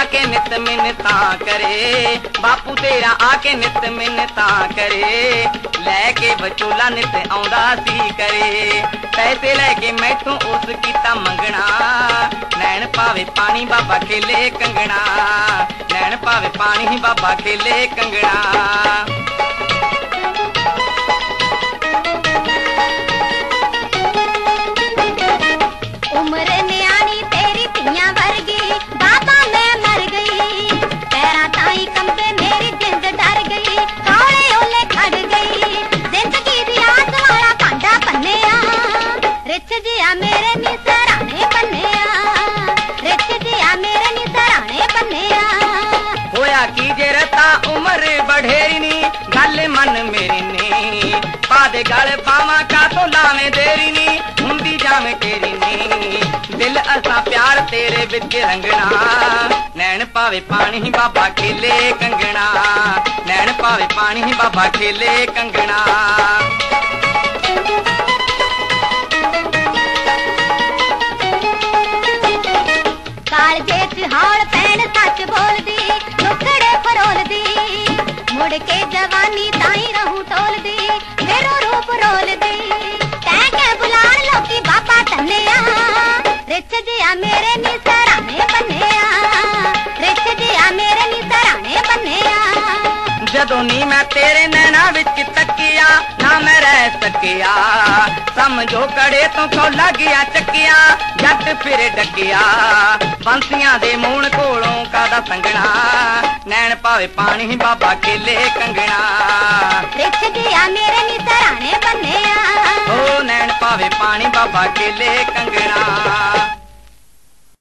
आके नित मिन्नता करे, बापू तेरा आके नित मिन्नता करे। लैके विचोला नित आउंदा सी करे, पैसे लैके मैथों उस कीता मंगना। नैन पावे पानी बाबा खेले कंगना, नैन पावे पानी बाबा खेले कंगना। उम्र न्याणी तेरी पिया वर्गी, बाबा मैं मर गई। पैरा ताई कंबे मेरी जिंद डर गई, काले ओले खड़ गई। जिंदगी दी रात वाला भांडा भन्निया, रिच जिया मेरे नी सराणे बन्निया, रिच जिया मेरे नी सराणे बन्निया। होया की जे रता उम्र बढ़ेरी नी, गल मन मेरी नी। पादे गल पावा का तो लावे देरी नी, हुंदी जावे तेरी नी। दिल असा प्यार तेरे विच रंगना, नैन पावे पानी बाबा खेले कंगना, नैन पावे पानी बाबा खेले कंगना। कालजे च हौल पैण सच बोलदी, टुकड़े फरोलदी। मुड़ के जवानी ताई रहूं टोलदी, मेरो रूप रोलदी। तैं के बुलाण लोकी बाबा धन्निया, रिच जिया मेरे नी सराणे बन्निया, रिच जिया मेरे नी सराणे बन्निया। जदों नी मैं तेरे नैना विच तकिया, ना मैं रह सकिया। समझो कड़े तो खौला गया चकिया, जट फिर डकिया। बंसियां दे मूण कोलों कादा संगना, नैन पावे पानी बाबा खेले कंगना। रिच जिया मेरे नी सराणे बन्निया, ओ नैन पावे पानी बाबा खेले कंगना।